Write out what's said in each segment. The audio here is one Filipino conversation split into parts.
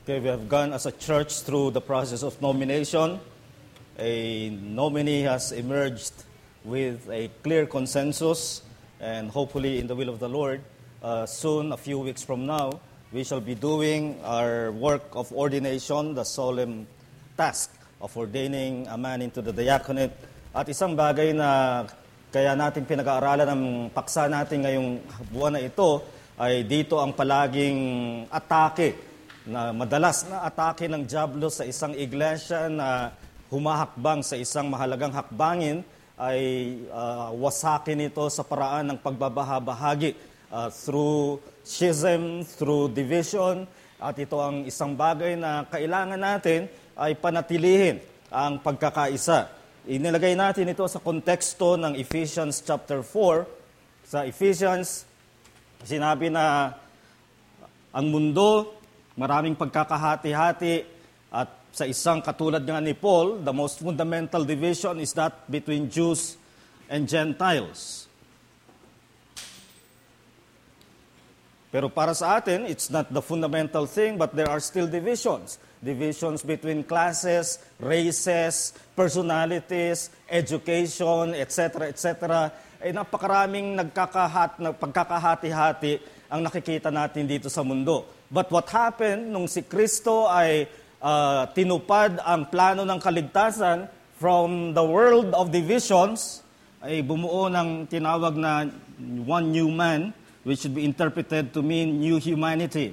Okay, we have gone as a church through the process of nomination. A nominee has emerged with a clear consensus, and hopefully in the will of the Lord, soon, a few weeks from now, we shall be doing our work of ordination, the solemn task of ordaining a man into the diaconate. At isang bagay na kaya natin pinag-aaralan ng paksa natin ngayong buwan na ito, ay dito ang palaging atake, na madalas na atake ng diablo sa isang iglesia na humahakbang sa isang mahalagang hakbangin, ay wasakin ito sa paraan ng pagbabahabahagi through schism, through division. At ito ang isang bagay na kailangan natin ay panatilihin ang pagkakaisa. Inilagay natin ito sa konteksto ng Ephesians chapter 4. Sa Ephesians, sinabi na ang mundo, maraming pagkakahati-hati, at sa isang katulad nga ni Paul, the most fundamental division is that between Jews and Gentiles. Pero para sa atin, it's not the fundamental thing, but there are still divisions. Divisions between classes, races, personalities, education, etc., etc. Ay napakaraming pagkakahati-hati ang nakikita natin dito sa mundo. But what happened nung si Kristo ay tinupad ang plano ng kaligtasan from the world of divisions, ay bumuo ng tinawag na one new man, which should be interpreted to mean new humanity.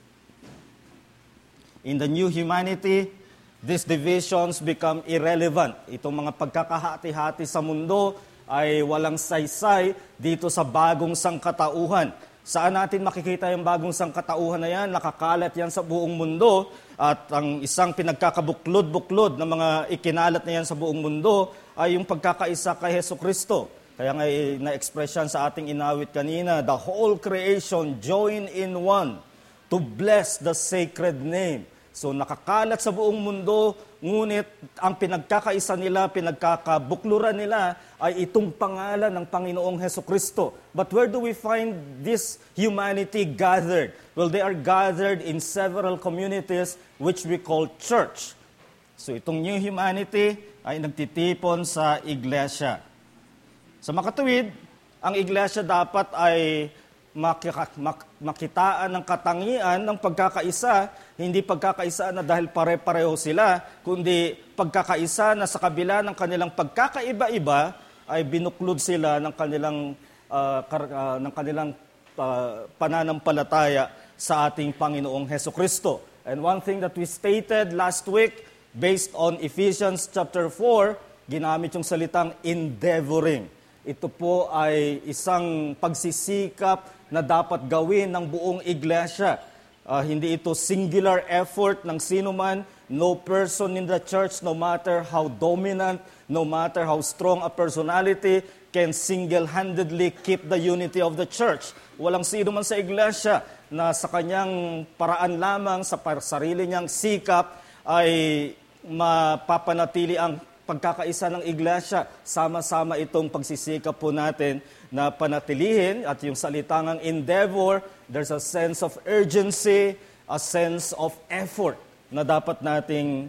In the new humanity, these divisions become irrelevant. Itong mga pagkakahati-hati sa mundo ay walang saysay dito sa bagong sangkatauhan. Saan natin makikita yung bagong sangkatauhan na yan? Nakakalat yan sa buong mundo, at ang isang pinagkakabuklod-buklod na mga ikinalat na yan sa buong mundo ay yung pagkakaisa kay Jesucristo. Kaya nga na-express yan sa ating inawit kanina, the whole creation join in one to bless the sacred name. So nakakalat sa buong mundo, ngunit ang pinagkakaisa nila, pinagkakabukluran nila ay itong pangalan ng Panginoong Jesucristo. But where do we find this humanity gathered? Well, they are gathered in several communities which we call church. So itong new humanity ay nagtitipon sa iglesia. Sa makatuwid, ang iglesia dapat ay makitaan ng katangian ng pagkakaisa, hindi pagkakaisa na dahil pare-pareho sila, kundi pagkakaisa na sa kabila ng kanilang pagkakaiba-iba ay binuklod sila ng kanilang pananampalataya sa ating Panginoong Hesukristo. And one thing that we stated last week, based on Ephesians chapter 4, ginamit yung salitang endeavoring. Ito po ay isang pagsisikap na dapat gawin ng buong iglesia. Hindi ito singular effort ng sino man. No person in the church, no matter how dominant, no matter how strong a personality, can single-handedly keep the unity of the church. Walang sino man sa iglesia na sa kanyang paraan lamang, sa sarili niyang sikap, ay mapapanatili ang pagkakaisa ng iglesia. Sama-sama itong pagsisikap po natin na panatilihin, at yung salitang endeavor, there's a sense of urgency, a sense of effort na dapat nating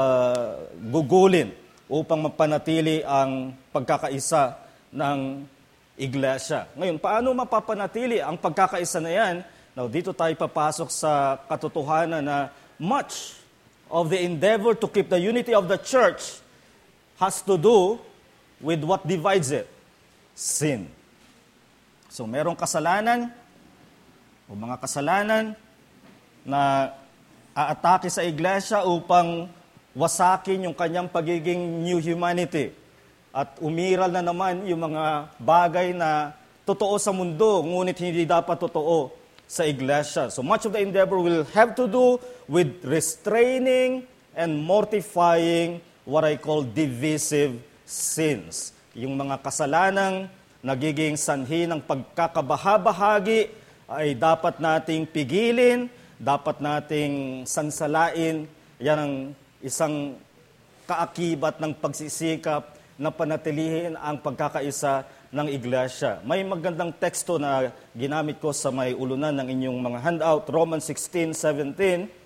gugulin upang mapanatili ang pagkakaisa ng iglesia. Ngayon, paano mapapanatili ang pagkakaisa na yan? Now, dito tayo papasok sa katotohanan na much of the endeavor to keep the unity of the church has to do with what divides it, sin. So merong kasalanan o mga kasalanan na aatake sa iglesia upang wasakin yung kanyang pagiging new humanity. At umiral na naman yung mga bagay na totoo sa mundo, ngunit hindi dapat totoo sa iglesia. So much of the endeavor will have to do with restraining and mortifying what I call divisive sins. Yung mga kasalanang nagiging sanhi ng pagkakabahabahagi ay dapat nating pigilin, dapat nating sansalain. Yan ang isang kaakibat ng pagsisikap na panatilihin ang pagkakaisa ng iglesia. May magandang teksto na ginamit ko sa may ulunan ng inyong mga handout, Romans 16:17.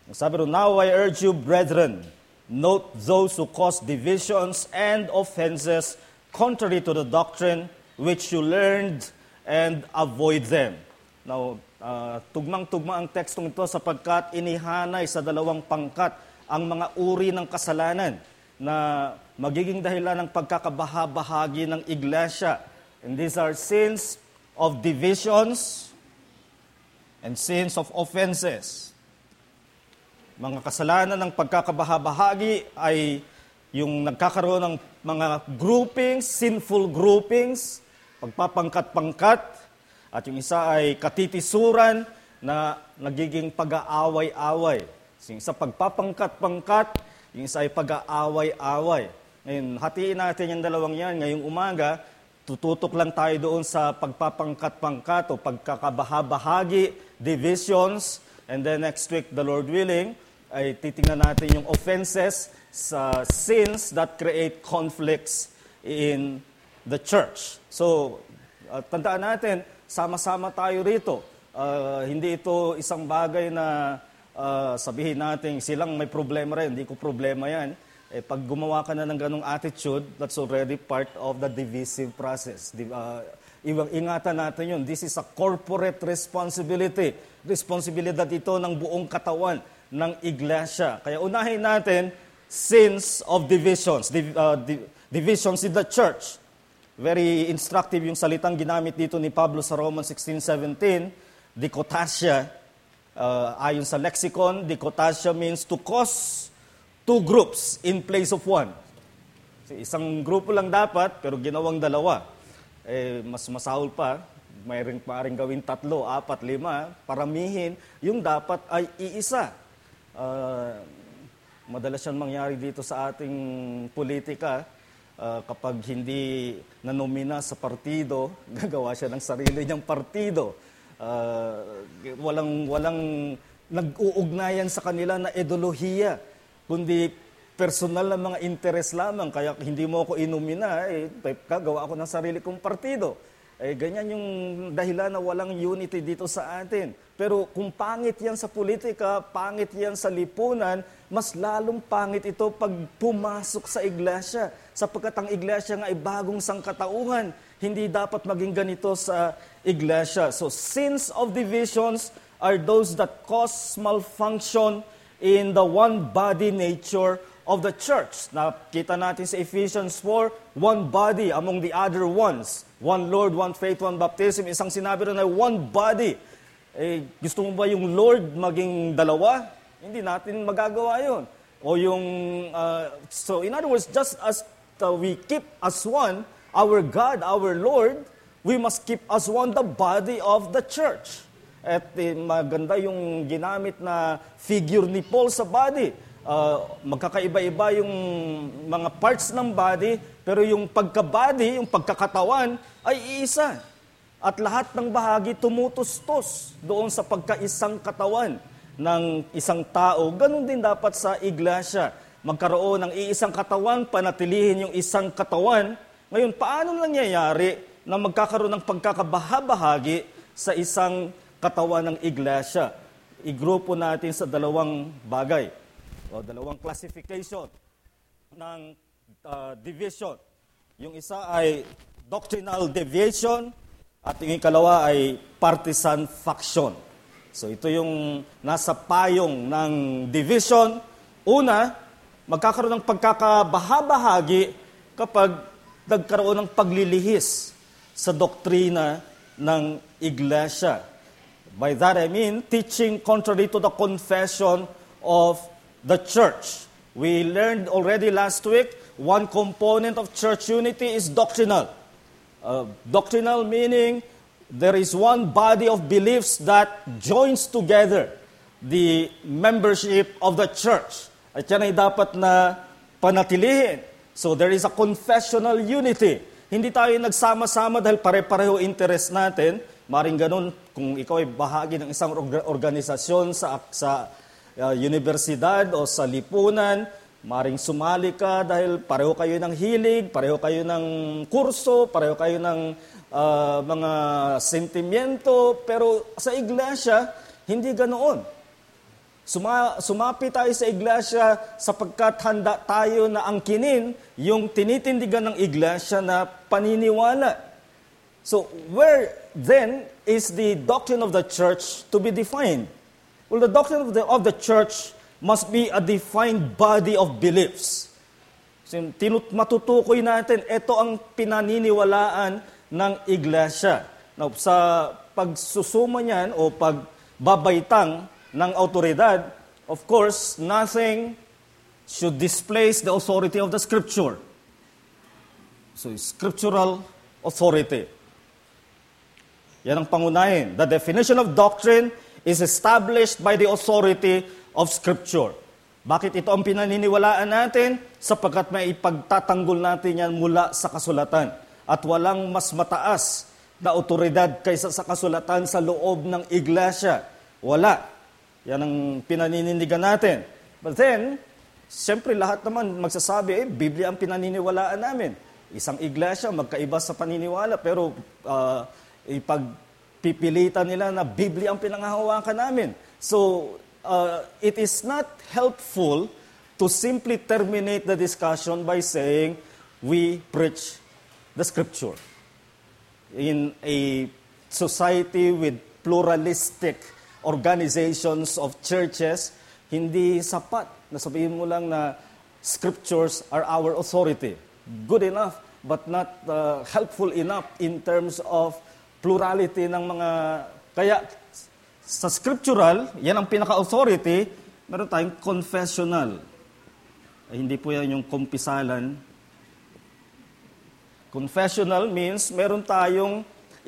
Sabi ro, now I urge you, brethren, note those who cause divisions and offenses contrary to the doctrine which you learned and avoid them. Now, tugmang-tugma ang tekstong ito sapagkat inihanay sa dalawang pangkat ang mga uri ng kasalanan na magiging dahilan ng pagkakabahabahagi ng iglesia. And these are sins of divisions and sins of offenses. Mga kasalanan ng pagkakabahabahagi ay yung nagkakaroon ng mga groupings, sinful groupings, pagpapangkat-pangkat, at yung isa ay katitisuran na nagiging pag-aaway-away. Yung isa pagpapangkat-pangkat, yung isa ay pag-aaway-away. Ngayon, hatiin natin yung dalawang yan. Ngayong umaga, tututok lang tayo doon sa pagpapangkat-pangkat o pagkakabahabahagi, divisions, and then next week, the Lord willing, ay titingnan natin yung offenses sa sins that create conflicts in the church. So, tandaan natin, sama-sama tayo rito. Hindi ito isang bagay na sabihin natin, silang may problema rin, hindi ko problema yan. Pag gumawa ka na ng ganong attitude, that's already part of the divisive process. Ingatan natin yun. This is a corporate responsibility. Responsibilidad ito ng buong katawan ng iglesia. Kaya unahin natin, sins of divisions. Divisions in the church. Very instructive yung salitang ginamit dito ni Pablo sa Romans 16:17, dikotasya. Ayon sa lexicon, dikotasya means to cause two groups in place of one. So, isang grupo lang dapat, pero ginawang dalawa. Mas masahol pa, mayroong paring gawin 3, 4, 5, paramihin, yung dapat ay iisa. Madalas yan mangyari dito sa ating politika, kapag hindi nanomina sa partido, gagawa siya ng sarili niyang partido. Walang nag-uugnayan sa kanila na ideolohiya, kundi personal na mga interes lamang. Kaya hindi mo ako inumina, gagawa ako ng sarili kong partido. Ganyan yung dahilan na walang unity dito sa atin. Pero kung pangit yan sa politika, pangit yan sa lipunan, mas lalong pangit ito pag pumasok sa iglesia. Sapagkat ang iglesia nga ay bagong sangkatauhan. Hindi dapat maging ganito sa iglesia. So sins of divisions are those that cause malfunction in the one body nature of the church. Nakita natin sa Ephesians 4, one body among the other ones. One Lord, one faith, one baptism. Isang sinabi rin na one body. Gusto mo ba yung Lord maging dalawa? Hindi natin magagawa yun. O yung, so in other words, just as we keep as one, our God, our Lord, we must keep as one the body of the church. At maganda yung ginamit na figure ni Paul sa body. Magkakaiba-iba yung mga parts ng body, pero yung pagka-body, yung pagkakatawan, ay iisa. At lahat ng bahagi tumutustos doon sa pagkaisang katawan ng isang tao. Ganun din dapat sa iglesia. Magkaroon ng iisang katawan, panatilihin yung isang katawan. Ngayon, paano nangyayari na magkakaroon ng pagkakabahabahagi sa isang katawan ng iglesia? Igrupo natin sa dalawang bagay o dalawang classification ng division. Yung isa ay doctrinal deviation at yung ikalawa ay partisan faction. So ito yung nasa payong ng division. Una, magkakaroon ng pagkakabahabahagi kapag nagkaroon ng paglilihis sa doktrina ng iglesia. By that I mean, teaching contrary to the confession of the church. We learned already last week, one component of church unity is doctrinal. Doctrinal meaning there is one body of beliefs that joins together the membership of the church. At yan ay dapat na panatilihin. So there is a confessional unity. Hindi tayo nagsama-sama dahil pare-pareho interest natin. Maring ganun kung ikaw ay bahagi ng isang organisasyon sa universidad o sa lipunan, maring sumali ka dahil pareho kayo ng hilig, pareho kayo ng kurso, pareho kayo ng mga sentimiento, pero sa iglesia, hindi ganoon. Sumapi tayo sa iglesia sapagkat handa tayo na angkinin yung tinitindigan ng iglesia na paniniwala. So, where then is the doctrine of the church to be defined? Well, the doctrine of the church must be a defined body of beliefs. So, matutukoy natin, ito ang pinaniniwalaan ng iglesia. Now, sa pagsusuma niyan o pagbabaitang ng autoridad, of course, nothing should displace the authority of the Scripture. So, scriptural authority. Yan ang pangunahin. The definition of doctrine is established by the authority of Scripture. Bakit ito ang pinaniniwalaan natin? Sapagkat may ipagtatanggol natin yan mula sa kasulatan. At walang mas mataas na autoridad kaysa sa kasulatan sa loob ng iglesia. Wala. Yan ang pinaninindigan natin. But then, siyempre lahat naman magsasabi, Biblia ang pinaniniwalaan namin. Isang iglesia, magkaiba sa paniniwala, pero ipagpipilitan nila na Biblia ang pinanghahawakan namin. So, it is not helpful to simply terminate the discussion by saying, we preach the Scripture. In a society with pluralistic organizations of churches, hindi sapat na sabihin mo lang na Scriptures are our authority. Good enough, but not helpful enough in terms of plurality ng mga... Kaya sa scriptural, yan ang pinaka-authority, meron tayong confessional. Hindi po yan yung kumpisalan. Confessional means meron tayong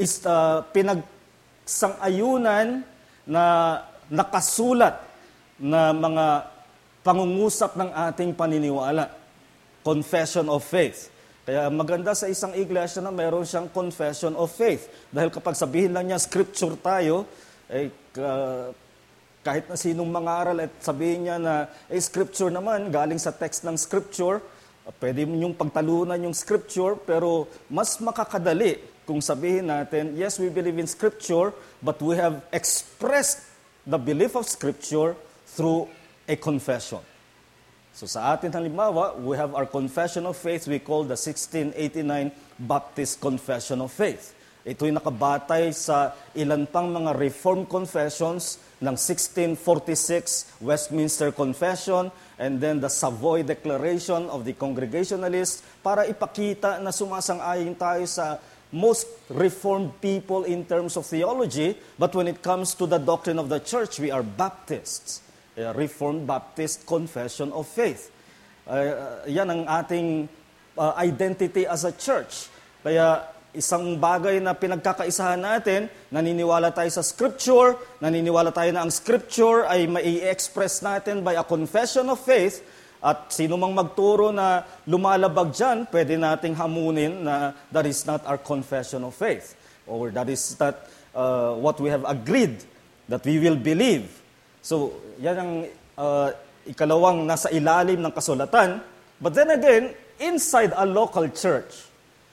pinagsang-ayunan na nakasulat na mga pangungusap ng ating paniniwala. Confession of faith. Kaya maganda sa isang iglesia na meron siyang confession of faith. Dahil kapag sabihin lang niya, scripture tayo, kahit na sinong mangaral at sabihin niya na, scripture naman, galing sa text ng scripture, pwede niyong pagtalunan yung scripture, pero mas makakadali kung sabihin natin, yes, we believe in Scripture, but we have expressed the belief of Scripture through a confession. So sa atin halimbawa, we have our confession of faith we call the 1689 Baptist Confession of Faith. Ito'y nakabatay sa ilan pang mga Reformed confessions ng 1646 Westminster Confession and then the Savoy Declaration of the Congregationalists para ipakita na sumasang-ayon tayo sa most Reformed people in terms of theology, but when it comes to the doctrine of the church, we are Baptists. Reformed Baptist Confession of Faith. Yan ang ating identity as a church. Kaya isang bagay na pinagkakaisahan natin, naniniwala tayo sa Scripture, naniniwala tayo na ang Scripture ay mai-express natin by a confession of faith, at sino mang magturo na lumalabag dyan, pwede nating hamunin na that is not our confession of faith. Or that is not what we have agreed that we will believe. So, yan ang ikalawang nasa ilalim ng kasulatan. But then again, inside a local church,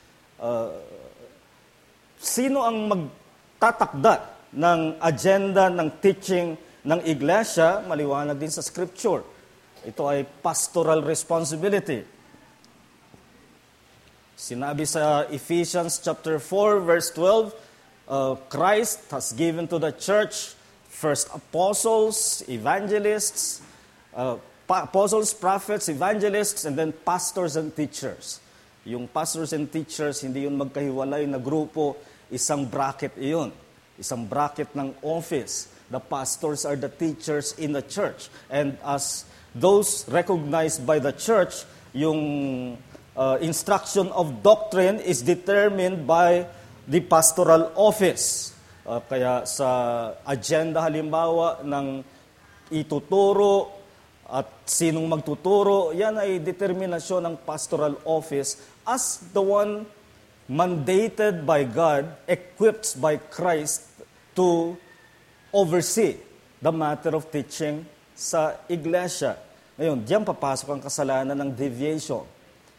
sino ang magtatakda ng agenda, ng teaching ng iglesia? Maliwanag din sa Scripture. Ito ay pastoral responsibility. Sinabi sa Ephesians chapter 4, verse 12, Christ has given to the church first apostles, evangelists, prophets, evangelists, and then pastors and teachers. Yung pastors and teachers, hindi yun magkahiwalay na grupo, isang bracket iyon. Isang bracket ng office. The pastors are the teachers in the church. And as those recognized by the church, yung instruction of doctrine is determined by the pastoral office. Kaya sa agenda halimbawa ng ituturo at sinong magtuturo, yan ay determinasyon ng pastoral office as the one mandated by God, equipped by Christ to oversee the matter of teaching sa iglesia. Ngayon, diyan papasok ang kasalanan ng deviation.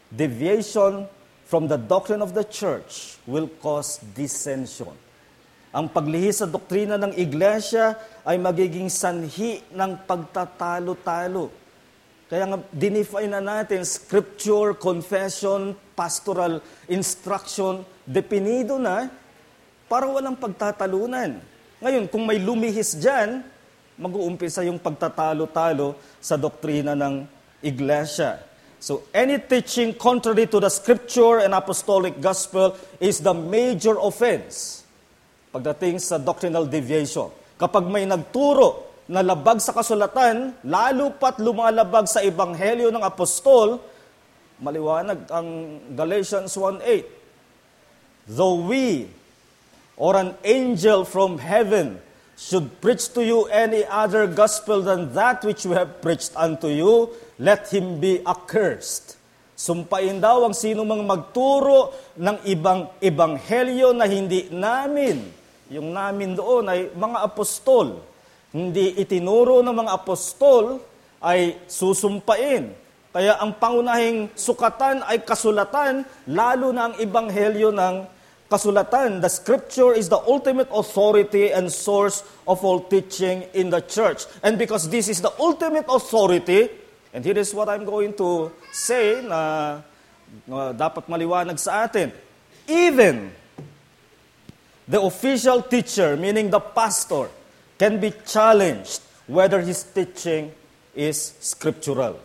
Deviation from the doctrine of the church will cause dissension. Ang paglihis sa doktrina ng iglesia ay magiging sanhi ng pagtatalo-talo. Kaya nga, dinefine na natin scripture, confession, pastoral instruction, definido na para walang pagtatalunan. Ngayon, kung may lumihis dyan, mag-uumpisa yung pagtatalo-talo sa doktrina ng iglesia. So, any teaching contrary to the scripture and apostolic gospel is the major offense pagdating sa doctrinal deviation. Kapag may nagturo na labag sa kasulatan, lalo pat lumalabag sa ebanghelyo ng apostol, maliwanag ang Galatians 1:8. Though we or an angel from heaven should preach to you any other gospel than that which we have preached unto you, let him be accursed. Sumpain daw ang sino mang magturo ng ibang ebanghelyo na hindi namin. Yung namin doon ay mga apostol. Hindi itinuro ng mga apostol ay susumpain. Kaya ang pangunahing sukatan ay kasulatan, lalo na ang ebanghelyo ng kasulatan. The scripture is the ultimate authority and source of all teaching in the church. And because this is the ultimate authority, and here is what I'm going to say na dapat maliwanag sa atin. Even the official teacher, meaning the pastor, can be challenged whether his teaching is scriptural.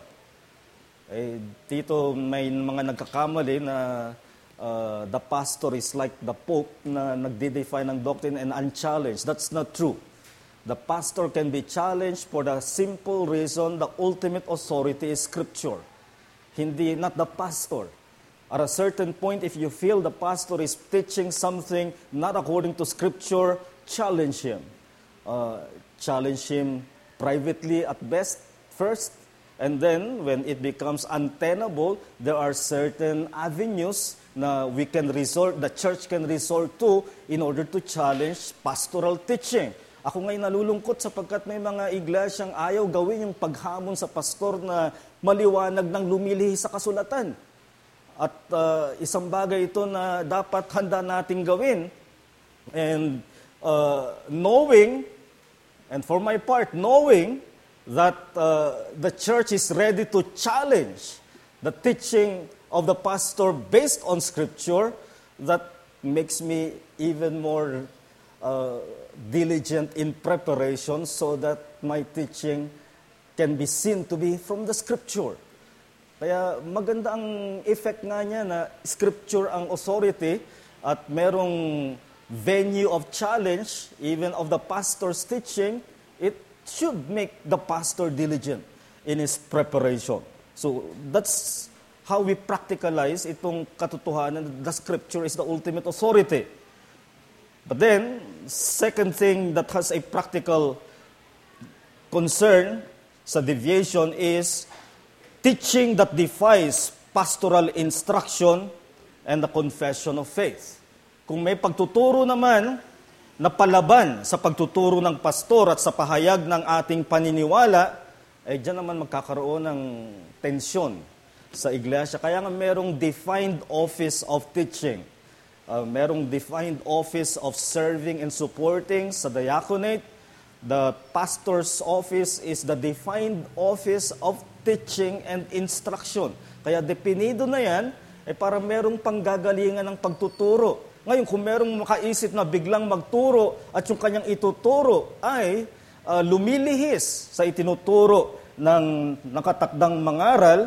Dito may mga nagkakamali na the pastor is like the Pope na nagde-define ng doctrine and unchallenged. That's not true. The pastor can be challenged for the simple reason the ultimate authority is scripture. Not the pastor. At a certain point, if you feel the pastor is teaching something not according to scripture, challenge him. Challenge him privately at best first. And then, when it becomes untenable, there are certain avenues na the church can resort to in order to challenge pastoral teaching. Ako ngayon nalulungkot sapagkat may mga iglesyang ayaw gawin yung paghamon sa pastor na maliwanag ng lumilihi sa kasulatan. At isang bagay ito na dapat handa nating gawin. And knowing, and for my part, knowing that the church is ready to challenge the teaching of the pastor based on scripture, that makes me even more diligent in preparation so that my teaching can be seen to be from the scripture. Kaya maganda ang effect nga niya na scripture ang authority at merong venue of challenge, even of the pastor's teaching, it should make the pastor diligent in his preparation. So that's how we practicalize itong katotohanan, the scripture is the ultimate authority. But then, second thing that has a practical concern sa deviation is teaching that defies pastoral instruction and the confession of faith. Kung may pagtuturo naman na palaban sa pagtuturo ng pastor at sa pahayag ng ating paniniwala, diyan naman magkakaroon ng tensyon sa iglesia. Kaya nga merong defined office of teaching. Merong defined office of serving and supporting sa diaconate. The pastor's office is the defined office of teaching and instruction. Kaya definido na yan, para merong panggagalingan ng pagtuturo. Ngayon, kung merong makaisip na biglang magturo at yung kanyang ituturo ay lumilihis sa itinuturo ng nakatakdang mangaral,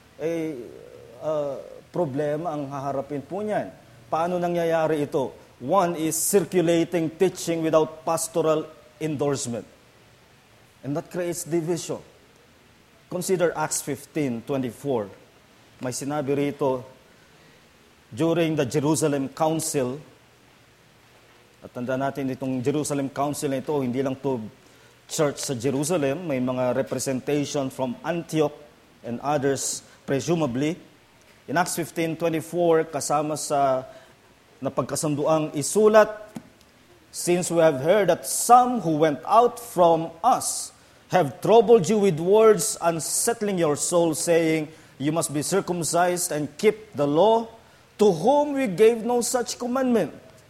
problema ang haharapin po niyan. Paano nangyayari ito? One is circulating teaching without pastoral endorsement. And that creates division. Consider Acts 15:24. May sinabi rito, during the Jerusalem Council, at tanda natin itong Jerusalem Council na ito, hindi lang to church sa Jerusalem, may mga representation from Antioch and others presumably. In Acts 15:24, kasama sa napagkasunduang isulat, since we have heard that some who went out from us have troubled you with words, unsettling your soul, saying, you must be circumcised and keep the law, to whom we gave no such commandment.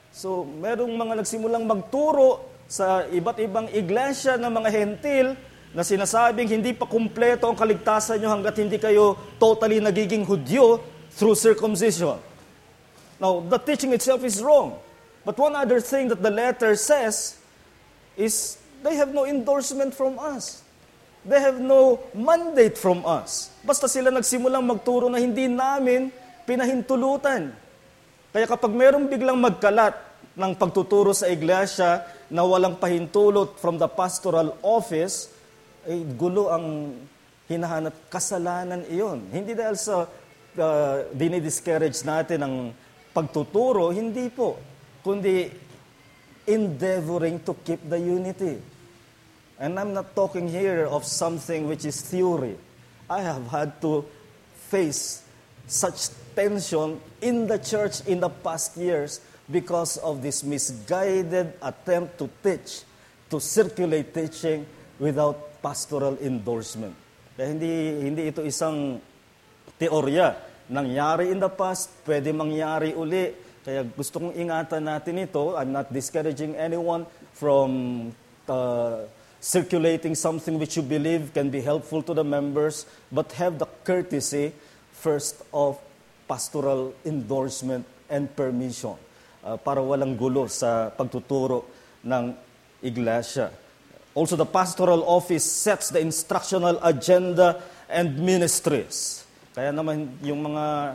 So, merong mga nagsimulang magturo sa iba't ibang iglesia ng mga hentil na sinasabing hindi pa kumpleto ang kaligtasan nyo hanggat hindi kayo totally nagiging Hudyo through circumcision. Now, the teaching itself is wrong. But one other thing that the letter says is they have no endorsement from us. They have no mandate from us. Basta sila nagsimulang magturo na hindi namin pinahintulutan. Kaya kapag merong biglang magkalat ng pagtuturo sa iglesia na walang pahintulot from the pastoral office, ay gulo ang hinahanap, kasalanan iyon. Hindi dahil sa dinidiscourage natin ang pagtuturo, hindi po. Kundi endeavoring to keep the unity. And I'm not talking here of something which is theory. I have had to face such tension in the church in the past years because of this misguided attempt to teach, to circulate teaching without pastoral endorsement. Kaya hindi ito isang teorya. Nangyari in the past, pwede mangyari uli. Kaya gusto kong ingatan natin ito. I'm not discouraging anyone from circulating something which you believe can be helpful to the members, but have the courtesy first of pastoral endorsement and permission para walang gulo sa pagtuturo ng iglesia. Also, the pastoral office sets the instructional agenda and ministries. Kaya naman yung mga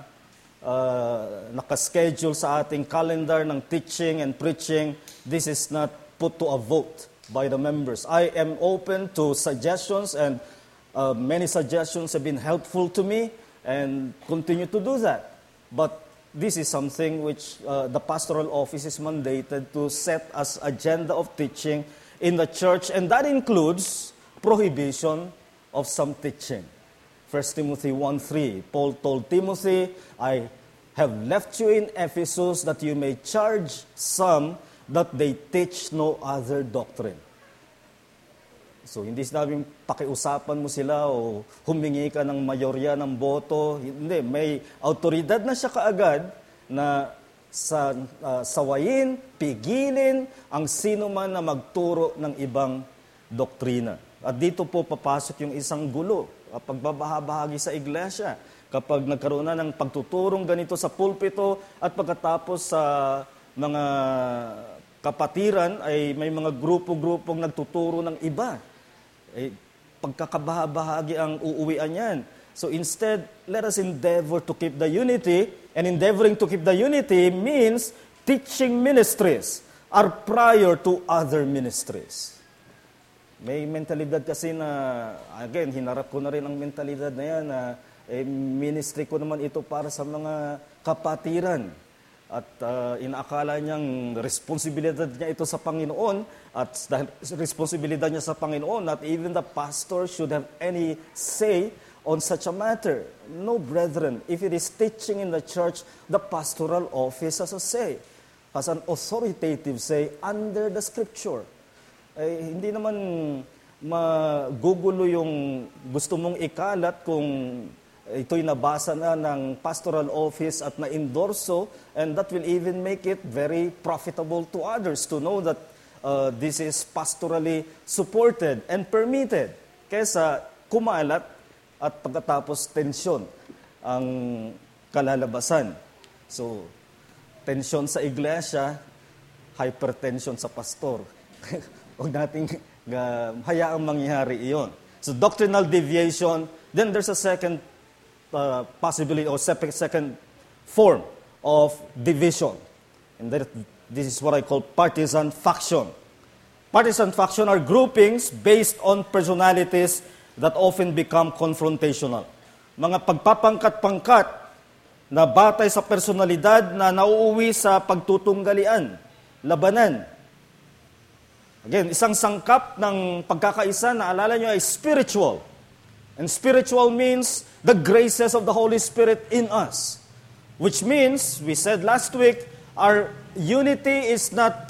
nakaschedule sa ating calendar ng teaching and preaching, this is not put to a vote by the members. I am open to suggestions, and many suggestions have been helpful to me and continue to do that. But this is something which the pastoral office is mandated to set as agenda of teaching in the church, and that includes prohibition of some teaching. 1 Timothy 1:3, Paul told Timothy, I have left you in Ephesus that you may charge some that they teach no other doctrine. So, hindi sinabing pakiusapan mo sila o humingi ka ng mayorya ng boto. Hindi, may autoridad na siya kaagad na sawayin, pigilin ang sino man na magturo ng ibang doktrina. At dito po papasok yung isang gulo, pagbabahabahagi sa iglesia. Kapag nagkaroon na ng pagtuturong ganito sa pulpito at pagkatapos sa mga kapatiran ay may mga grupo-grupong nagtuturo ng iba. Pagkakabahabahagi ang uuwian yan. So instead, let us endeavor to keep the unity, and endeavoring to keep the unity means teaching ministries are prior to other ministries. May mentalidad kasi na, again, hinarap ko na rin ang mentalidad na yan na ministry ko naman ito para sa mga kapatiran. At inaakala niyang responsibilidad niya ito sa Panginoon, at dahil responsibilidad niya sa Panginoon, not even the pastor should have any say on such a matter. No, brethren, if it is teaching in the church, the pastoral office has a say, has an authoritative say under the Scripture. Hindi naman magugulo yung gusto mong ikalat kung ito'y nabasa na ng pastoral office at na-endorso, and that will even make it very profitable to others to know that this is pastorally supported and permitted, kaysa kumalat at pagkatapos tensyon ang kalalabasan. So, tensyon sa iglesia, hypertension sa pastor. Huwag nating hayaang mangyari iyon. So, doctrinal deviation, then there's a second possibility or second form of division. And this is what I call partisan faction. Partisan faction are groupings based on personalities that often become confrontational. Mga pagpapangkat-pangkat na batay sa personalidad na nauuwi sa pagtutunggalian, labanan. Again, isang sangkap ng pagkakaisa na alala nyo ay spiritual. And spiritual means the graces of the Holy Spirit in us. Which means, we said last week, our unity is not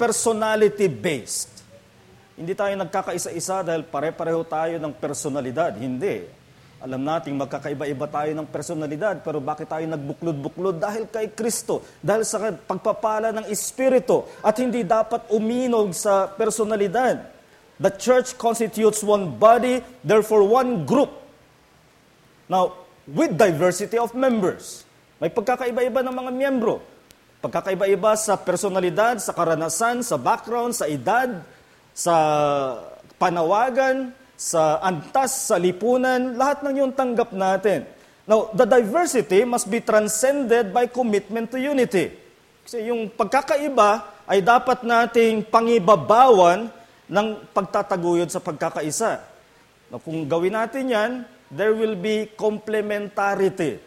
personality-based. Hindi tayo nagkakaisa-isa dahil pare-pareho tayo ng personalidad. Hindi. Alam nating magkakaiba-iba tayo ng personalidad, pero bakit tayo nagbuklod-buklod? Dahil kay Kristo, dahil sa pagpapala ng Espiritu, at hindi dapat uminog sa personalidad. The church constitutes one body, therefore one group. Now, with diversity of members. May pagkakaiba-iba ng mga miyembro. Pagkakaiba-iba sa personalidad, sa karanasan, sa background, sa edad, sa panawagan, sa antas, sa lipunan, lahat ng yun tanggap natin. Now, the diversity must be transcended by commitment to unity. Kasi yung pagkakaiba ay dapat nating pangibabawan ng pagtataguyod sa pagkakaisa. Now, kung gawin natin yan, there will be complementarity.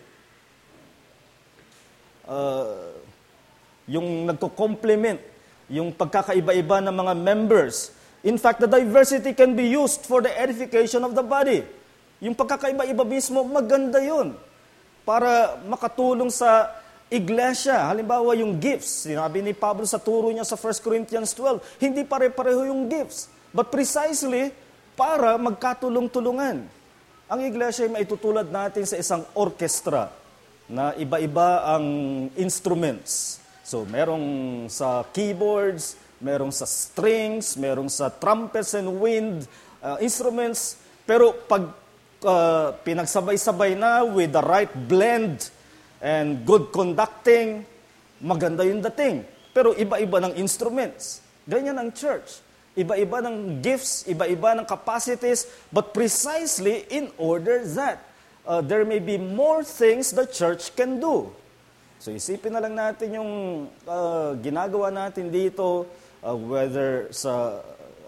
Yung nagko-complement, yung pagkakaiba-iba ng mga members. In fact, the diversity can be used for the edification of the body. Yung pagkakaiba-iba mismo, maganda yun. Para makatulong sa iglesia. Halimbawa, yung gifts. Sinabi ni Pablo sa turo niya sa 1 Corinthians 12, hindi pare-pareho yung gifts. But precisely, para magkatulong-tulungan. Ang iglesia ay maitutulad natin sa isang orchestra na iba-iba ang instruments. So, merong sa keyboards, merong sa strings, merong sa trumpets and wind instruments. Pero pag pinagsabay-sabay na with the right blend and good conducting, maganda yung dating. Pero iba-iba ng instruments. Ganyan ang church. Iba-iba ng gifts, iba-iba ng capacities, but precisely in order that there may be more things the church can do. So isipin na lang natin yung ginagawa natin dito, whether sa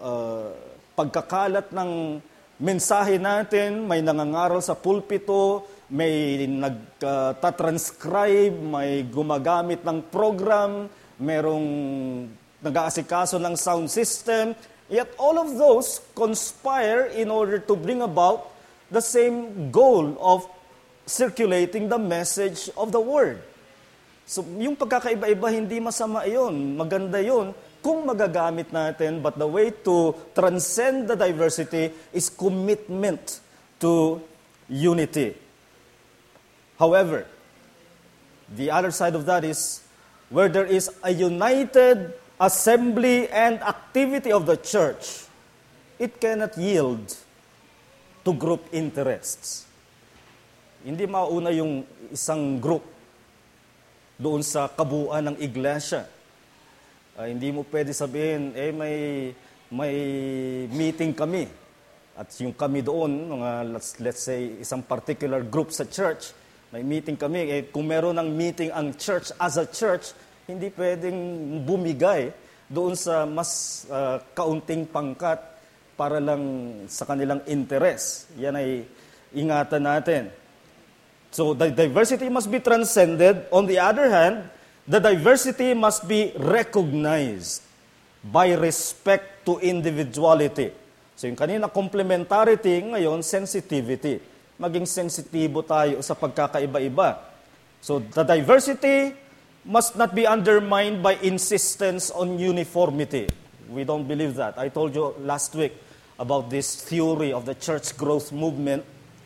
pagkakalat ng mensahe natin, may nangangaral sa pulpito, may nagtatranscribe, may gumagamit ng program, merong nag-aasikaso ng sound system, yet all of those conspire in order to bring about the same goal of circulating the message of the Word. So, yung pagkakaiba-iba, hindi masama yun. Maganda yun kung magagamit natin, but the way to transcend the diversity is commitment to unity. However, the other side of that is where there is a united assembly and activity of the church, it cannot yield to group interests. Hindi mauna yung isang group doon sa kabuuan ng iglesia. Hindi mo pwede sabihin, may meeting kami. At yung kami doon, let's say, isang particular group sa church, may meeting kami. Kung meron ng meeting ang church as a church, hindi pwedeng bumigay doon sa mas kaunting pangkat para lang sa kanilang interes. Yan ay ingatan natin. So the diversity must be transcended. On the other hand, the diversity must be recognized by respect to individuality. So yung kanina complementarity, ngayon sensitivity. Maging sensitibo tayo sa pagkakaiba-iba. So the diversity must not be undermined by insistence on uniformity. We don't believe that. I told you last week about this theory of the church growth movement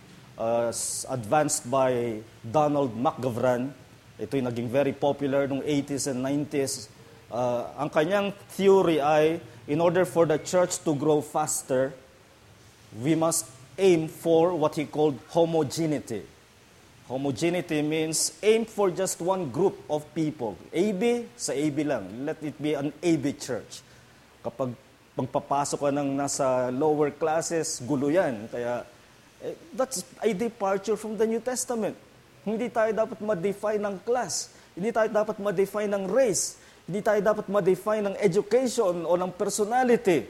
advanced by Donald McGavran. Ito'y naging very popular noong 80s and 90s. Ang kanyang theory ay, in order for the church to grow faster, we must aim for what he called homogeneity. Homogeneity means aim for just one group of people. AB, sa AB lang. Let it be an AB church. Kapag pagpapasok ka ng nasa lower classes, gulo yan. Kaya, that's a departure from the New Testament. Hindi tayo dapat ma-define ng class. Hindi tayo dapat ma-define ng race. Hindi tayo dapat ma-define ng education o ng personality.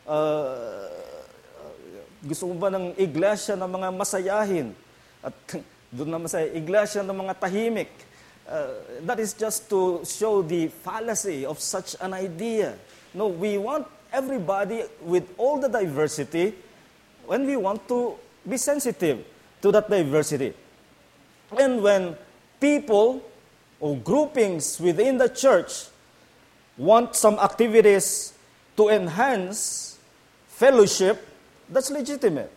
Gusto mo ba ng iglesia ng mga masayahin? At doon naman sa iglesia ng mga tahimik. That is just to show the fallacy of such an idea. No, we want everybody with all the diversity, and we want to be sensitive to that diversity. And when people or groupings within the church want some activities to enhance fellowship, that's legitimate.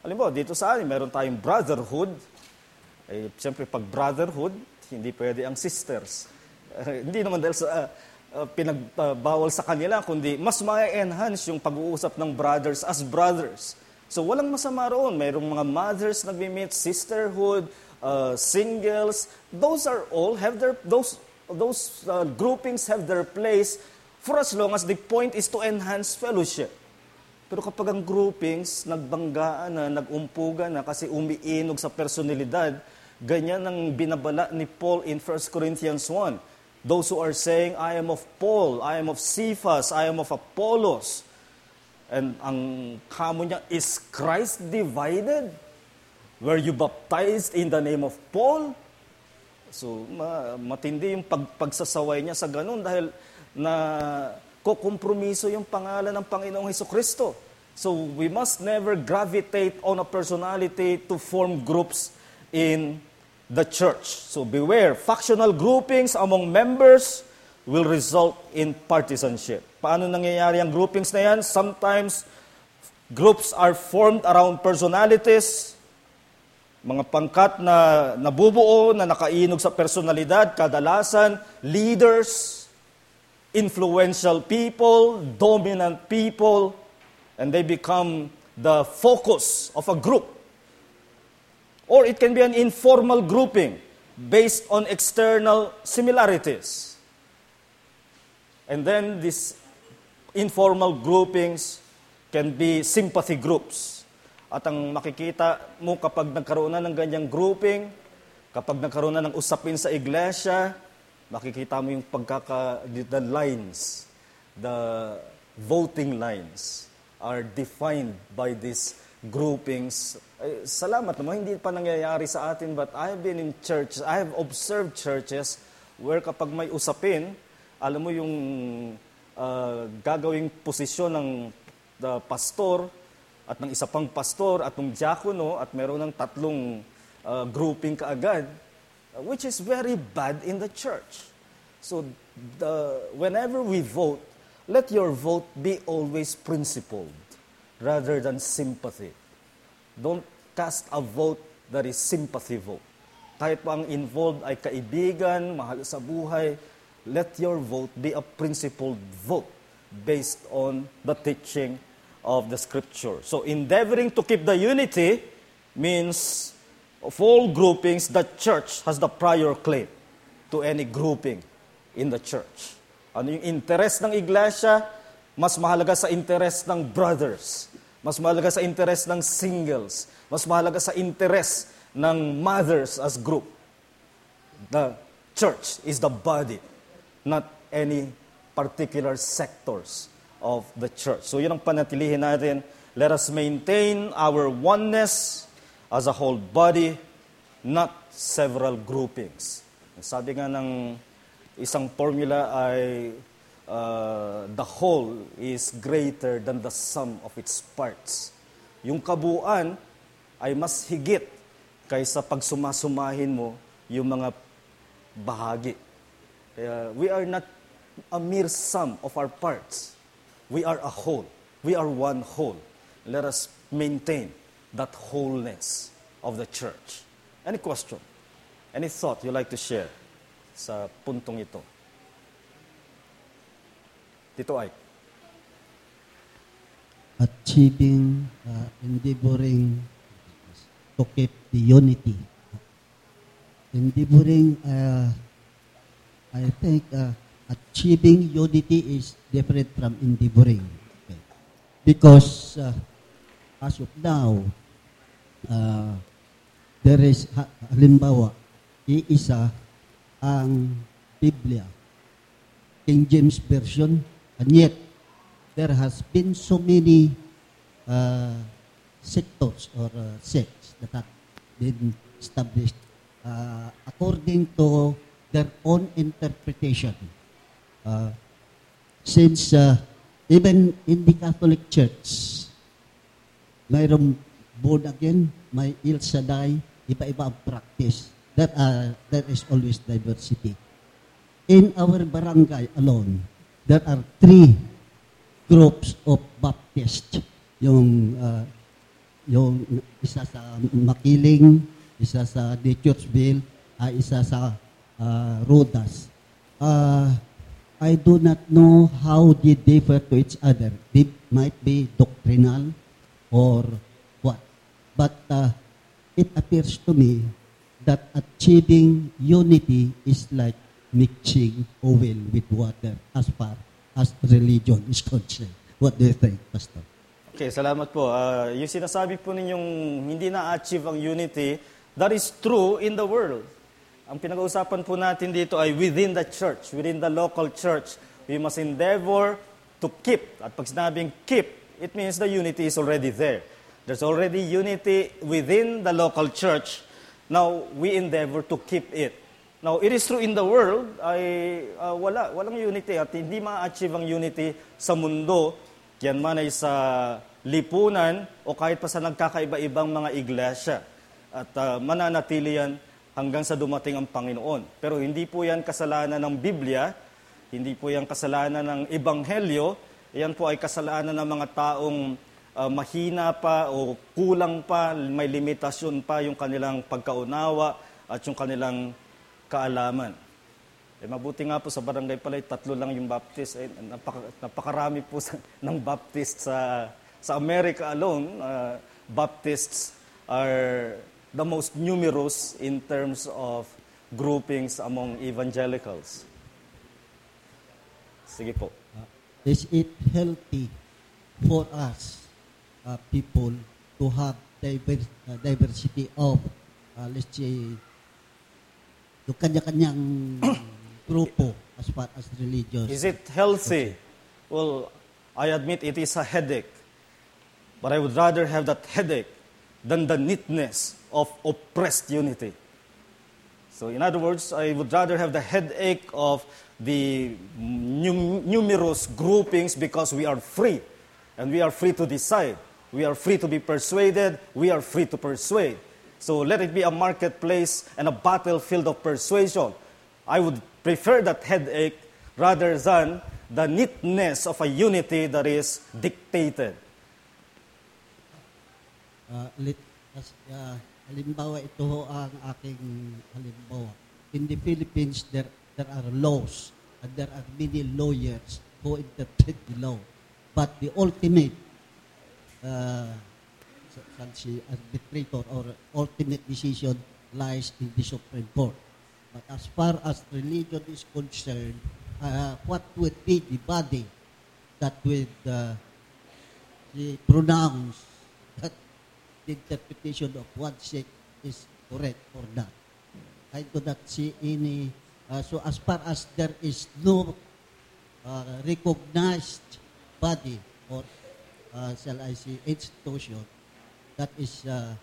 Halimbawa, dito sa amin, meron tayong brotherhood. Siyempre, pag brotherhood, hindi pwede ang sisters. Hindi naman dahil sa pinagbawal sa kanila, kundi mas ma-enhance yung pag-uusap ng brothers as brothers. So, walang masama roon. Mayroong mga mothers nagmi-meet, sisterhood, singles. Those are all, those groupings have their place for as long as the point is to enhance fellowship. Pero kapag ang groupings, nagbanggaan na, nag-umpugan na kasi umiinog sa personalidad, ganyan ang binabala ni Paul in 1 Corinthians 1. Those who are saying, I am of Paul, I am of Cephas, I am of Apollos. And ang kamo niya, is Christ divided? Were you baptized in the name of Paul? So, matindi yung pagsasaway niya sa ganun dahil na kukompromiso yung pangalan ng Panginoong Hesukristo. So, we must never gravitate on a personality to form groups in the church. So, beware, factional groupings among members will result in partisanship. Paano nangyayari ang groupings na yan? Sometimes, groups are formed around personalities, mga pangkat na nabubuo, na nakainog sa personalidad, kadalasan, leaders, influential people, dominant people, and they become the focus of a group. Or it can be an informal grouping based on external similarities. And then these informal groupings can be sympathy groups. At ang makikita mo kapag nagkaroon na ng ganyang grouping, kapag nagkaroon na ng usapin sa iglesia, makikita mo yung the lines, the voting lines are defined by these groupings. Salamat naman, hindi pa nangyayari sa atin, but I have been in churches, I have observed churches where kapag may usapin, alam mo yung gagawing posisyon ng pastor at ng isa pang pastor at ng diakono at meron ng tatlong grouping kaagad, which is very bad in the church. So, whenever we vote, let your vote be always principled rather than sympathy. Don't cast a vote that is sympathy vote. Kahit pa ang involved ay kaibigan, mahal sa buhay, let your vote be a principled vote based on the teaching of the Scripture. So, endeavoring to keep the unity means of all groupings, the church has the prior claim to any grouping in the church. Ano yung interest ng iglesia? Mas mahalaga sa interest ng brothers. Mas mahalaga sa interest ng singles. Mas mahalaga sa interest ng mothers as group. The church is the body, not any particular sectors of the church. So yun ang panatilihin natin. Let us maintain our oneness as a whole body, not several groupings. Sabi nga ng isang formula ay the whole is greater than the sum of its parts. Yung kabuuan ay mas higit kaysa pag sumasumahin mo yung mga bahagi. We are not a mere sum of our parts. We are a whole. We are one whole. Let us maintain that wholeness of the church. Any question? Any thought you like to share sa puntong ito? Tito Ike. Achieving, endeavoring to keep the unity. Endeavoring, I think, achieving unity is different from endeavoring. Okay. Because as of now, there is, halimbawa, iisa ang Biblia, King James Version, and yet there has been so many sectors or sects that have been established according to their own interpretation. Since even in the Catholic Church, mayroong born again, may Il Shaddai, iba-iba ang practice. There is always diversity. In our barangay alone, there are 3 groups of Baptists. Yung yung isa sa Makiling, isa sa Naturesville, isa sa Rodas. I do not know how they differ to each other. They might be doctrinal or what. But it appears to me that achieving unity is like mixing oil with water as far as religion is concerned. What do you think, Pastor? Okay, salamat po. Yung sinasabi po ninyong hindi na-achieve ang unity, that is true in the world. Ang pinag-uusapan po natin dito ay within the church, within the local church. We must endeavor to keep. At pag sinabing keep, it means the unity is already there. There's already unity within the local church. Now, we endeavor to keep it. Now, it is true in the world, ay walang unity at hindi ma-achieve ang unity sa mundo, yan man ay sa lipunan o kahit pa sa nagkakaiba-ibang mga iglesia. At mananatili yan hanggang sa dumating ang Panginoon. Pero hindi po yan kasalanan ng Biblia, hindi po yan kasalanan ng Ebanghelyo, yan po ay kasalanan ng mga taong mahina pa o kulang pa, may limitasyon pa yung kanilang pagkaunawa at yung kanilang kaalaman. Mabuti nga po sa barangay pala, 3 lang yung Baptist. Napakarami po ng Baptist sa America alone. Baptists are the most numerous in terms of groupings among evangelicals. Sige po. Is it healthy for us people to have diversity of, let's say, yung kanya-kanyang grupo as far as religious? Is it healthy? Well, I admit it is a headache. But I would rather have that headache than the neatness of oppressed unity. So in other words, I would rather have the headache of the numerous groupings because we are free. And we are free to decide. We are free to be persuaded. We are free to persuade. So let it be a marketplace and a battlefield of persuasion. I would prefer that headache rather than the neatness of a unity that is dictated. Halimbawa, ito ho ang aking halimbawa. In the Philippines, there are laws and there are many lawyers who interpret the law. But the ultimate arbitrator or ultimate decision lies in the Supreme Court. But as far as religion is concerned, what would be the body that would pronounce that the interpretation of one sect is correct or not? I do not see any. So as far as there is no recognized body or shall I say institution that is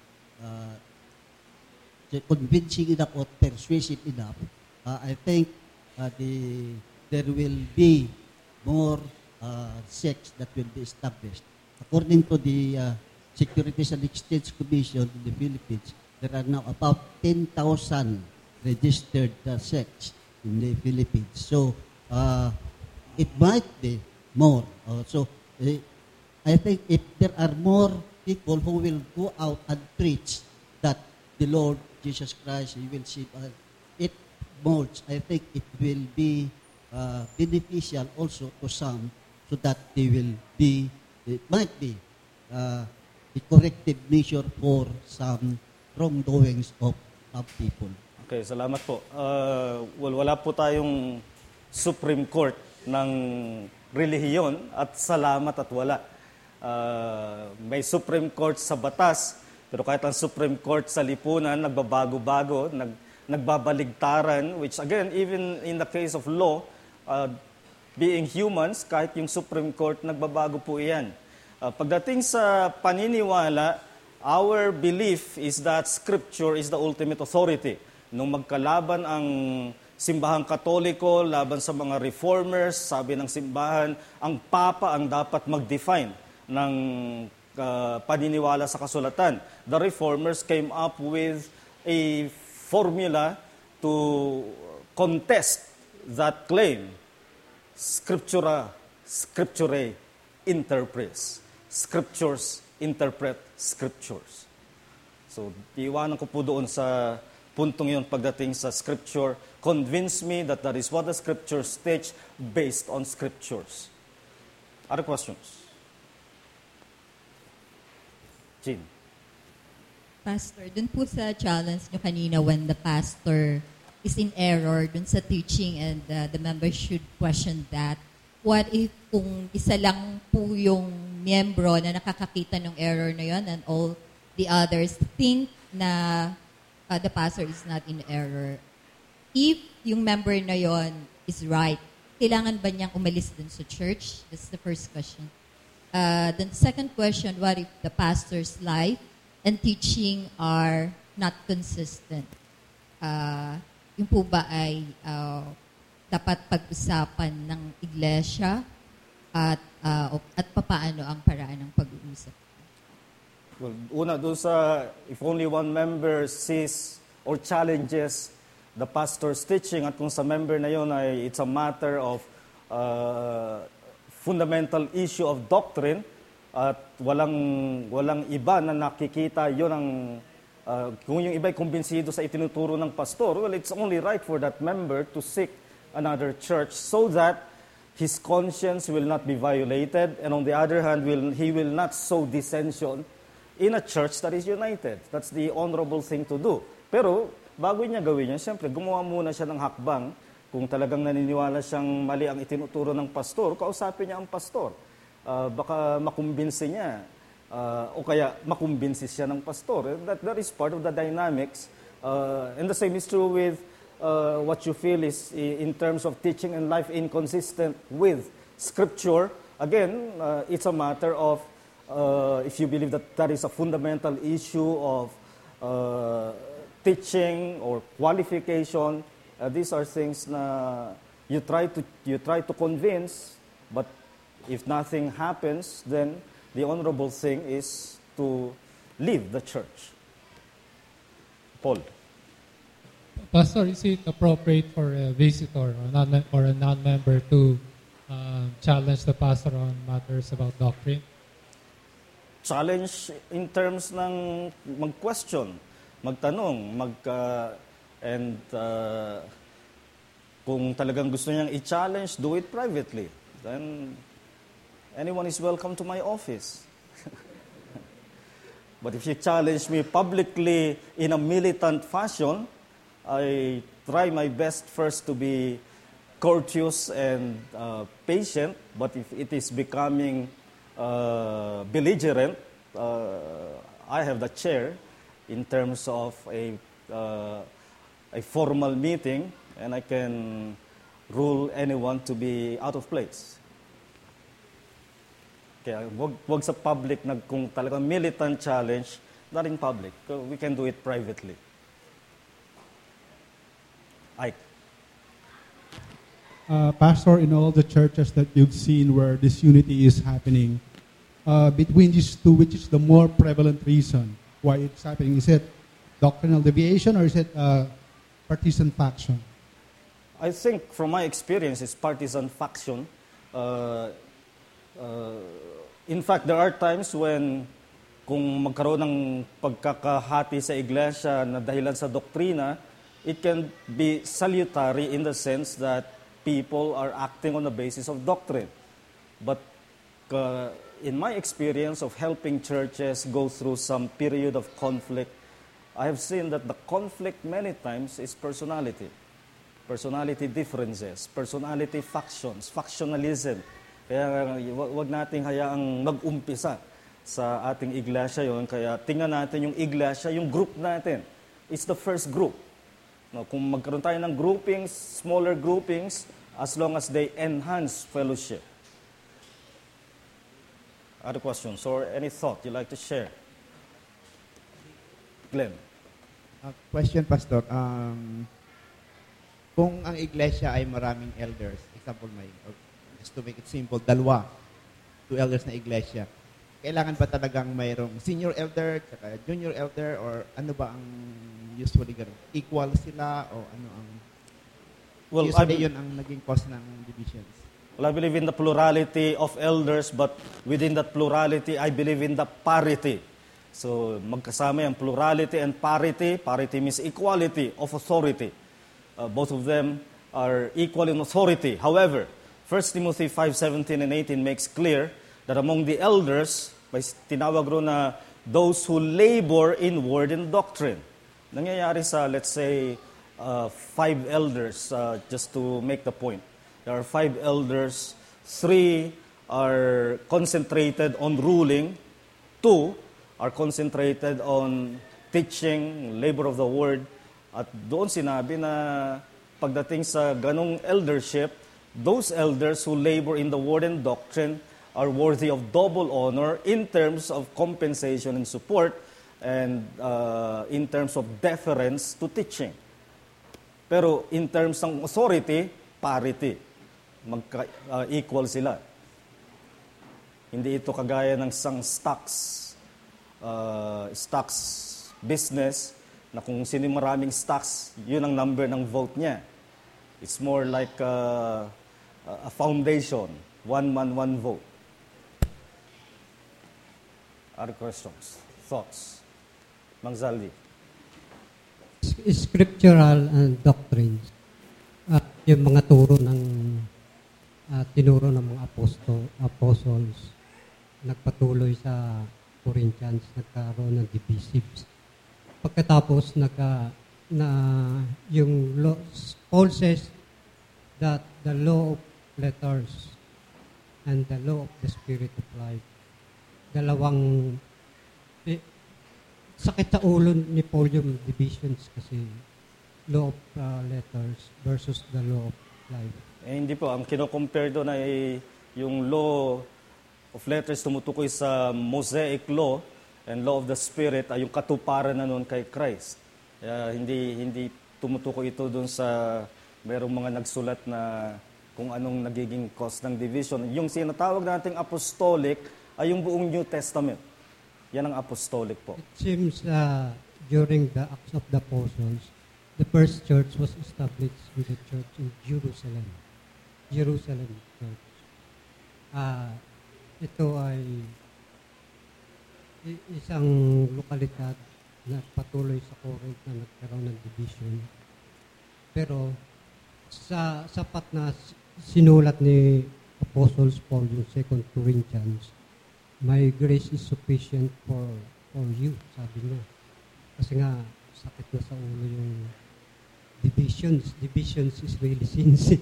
convincing enough or persuasive enough, I think there will be more sects that will be established. According to the Securities and Exchange Commission in the Philippines, there are now about 10,000 registered sects in the Philippines. So it might be more. So I think if there are more people who will go out and preach that the Lord Jesus Christ, He will save us, it molds. I think it will be beneficial also to some, so that they will be, it might be a corrective measure for some wrongdoings of people. Okay, salamat po. Wala po tayong Supreme Court ng relihiyon at salamat at wala. May Supreme Court sa batas, pero kahit ang Supreme Court sa lipunan, nagbabago-bago, nagbabaligtaran, which again, even in the case of law, being humans, kahit yung Supreme Court, nagbabago po iyan. Pagdating sa paniniwala, our belief is that Scripture is the ultimate authority. Nung magkalaban ang simbahang Katoliko laban sa mga reformers, sabi ng simbahan, ang Papa ang dapat mag-define ng paniniwala sa kasulatan. The reformers came up with a formula to contest that claim. Scriptura, scripture interpres. Scriptures misinterpret scriptures. So, iwanan ko po doon sa puntong yun pagdating sa scripture. Convince me that that is what the scriptures teach based on scriptures. Other questions? Jean. Pastor, dun po sa challenge nyo kanina when the pastor is in error dun sa teaching and the members should question that. What if kung isa lang po yung miyembro na nakakakita ng error na yon and all the others think na the pastor is not in error? If yung member na yon is right, kailangan ba niyang umalis dun sa church? That's the first question. Then the second question, what if the pastor's life and teaching are not consistent? Yung po ba ay dapat pag-usapan ng iglesia at papaano ang paraan ng pag-uusap? Well, una doon sa, if only one member sees or challenges the pastor's teaching at kung sa member na yun ay it's a matter of fundamental issue of doctrine at walang iba na nakikita yun ang kung yung iba ay kumbinsido sa itinuturo ng pastor, well, it's only right for that member to seek another church so that his conscience will not be violated, and on the other hand, he will not sow dissension in a church that is united. That's the honorable thing to do. Pero bago niya gawin yan, siyempre gumawa muna siya ng hakbang. Kung talagang naniniwala siyang mali ang itinuturo ng pastor, kausapin niya ang pastor. Baka makumbinsi niya o kaya makumbinsi siya ng pastor. That is part of the dynamics. And the same is true with what you feel is in terms of teaching and life inconsistent with Scripture. Again, it's a matter of if you believe that that is a fundamental issue of teaching or qualification. These are things na you try to convince, but if nothing happens, then the honorable thing is to leave the church. Paul. Pastor, is it appropriate for a visitor or a non-member to challenge the pastor on matters about doctrine? Challenge in terms ng mag-question, magtanong, and kung talagang gusto niyang i-challenge, do it privately. Then anyone is welcome to my office. But if you challenge me publicly in a militant fashion, I try my best first to be courteous and patient, but if it is becoming belligerent, I have the chair in terms of a formal meeting, and I can rule anyone to be out of place. Kaya wag sa public kung talagang militant challenge, not in public. We can do it privately. Ike. Pastor, in all the churches that you've seen where this unity is happening, between these two, which is the more prevalent reason why it's happening? Is it doctrinal deviation or is it partisan faction? I think from my experience, it's partisan faction. In fact, there are times when kung magkaroon ng pagkakahati sa iglesia na dahilan sa doktrina, it can be salutary in the sense that people are acting on the basis of doctrine. But in my experience of helping churches go through some period of conflict, I have seen that the conflict many times is personality. Personality differences, personality factions, factionalism. Kaya wag nating hayaang mag-umpisa sa ating iglesia yon. Kaya tingnan natin yung iglesia, yung group natin. It's the first group. No, kung magkaroon tayo ng groupings, smaller groupings, as long as they enhance fellowship. Other questions or any thought you'd like to share? Glenn. Question, Pastor. Kung ang iglesia ay maraming elders, example just to make it simple, 2 elders na iglesia, kailangan ba talagang mayroong senior elder, tsaka junior elder, or ano ba ang usually gano'n? Equal sila o ano ang... Well, usually yun ang naging cause ng divisions. Well, I believe in the plurality of elders, but within that plurality, I believe in the parity. So, magkasama yung plurality and parity. Parity means equality of authority. Both of them are equal in authority. However, 1 Timothy 5:17 and 18 makes clear that among the elders, may tinawag ro na those who labor in word and doctrine. Nangyayari sa, let's say, 5 elders, just to make the point. There are 5 elders, 3 are concentrated on ruling, 2 are concentrated on teaching, labor of the word. At doon sinabi na pagdating sa ganong eldership, those elders who labor in the word and doctrine are worthy of double honor in terms of compensation and support and in terms of deference to teaching. Pero in terms ng authority, parity. Equal sila. Hindi ito kagaya ng isang stocks business na kung sino yung maraming stocks, yun ang number ng vote niya. It's more like a foundation. One man, one vote. Other questions? Thoughts? Mang Zaldi. Scriptural and doctrines. Yung mga turo ng tinuro ng mga apostles, nagpatuloy sa Corinthians, nagkaroon ng divisives. Pagkatapos, yung law, Paul says that the law of letters and the law of the spirit of life, dalawang sakit sa ulo ni Paul yung divisions kasi law of letters versus the law of life. Hindi po. Ang kino-compare doon ay yung law of letters tumutukoy sa Mosaic law and law of the spirit ay yung katuparan na noon kay Christ. Hindi tumutukoy ito doon sa merong mga nagsulat na kung anong nagiging cause ng division. Yung sinatawag nating apostolic ay yung buong New Testament. Yan ang apostolic po. It seems during the Acts of the Apostles, the first church was established with the church in Jerusalem. Jerusalem Church. Ito ay isang lokalidad na patuloy sa Corinth na nagkaroon ng division. Pero sa sapat na sinulat ni Apostles Paul yung 2 Corinthians, my grace is sufficient for you, sabi niya. Kasi nga, sakit na sa ulo yung divisions. Divisions is really sincere.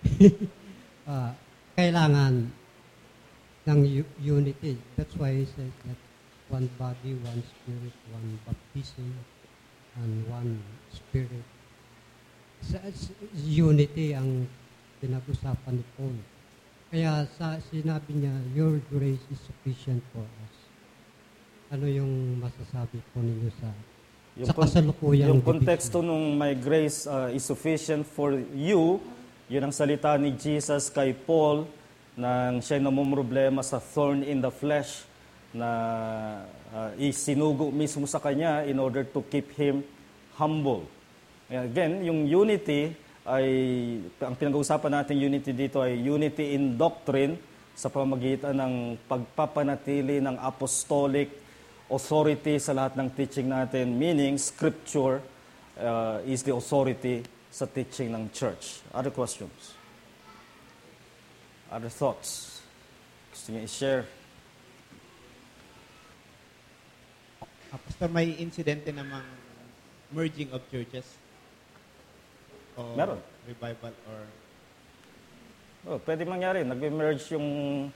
Kailangan ng unity. That's why he says that one body, one spirit, one baptism, and one spirit. Unity ang pinag-usapan ni Paul. Kaya sinabi niya, your grace is sufficient for us. Ano yung masasabi po ninyo sa kasalukuyang yung konteksto nung my grace is sufficient for you, yun ang salita ni Jesus kay Paul nang siya namumroblema sa thorn in the flesh na isinugo mismo sa kanya in order to keep him humble. Again, yung unity ay, ang pinag-uusapan natin unity dito ay unity in doctrine sa pamamagitan ng pagpapanatili ng apostolic authority sa lahat ng teaching natin, meaning Scripture is the authority sa teaching ng church. Other questions? Other thoughts? Gusto niyo i-share? Pastor, may insidente namang merging of churches? O Meron. revival or... Pwede mangyari. Nag-merge yung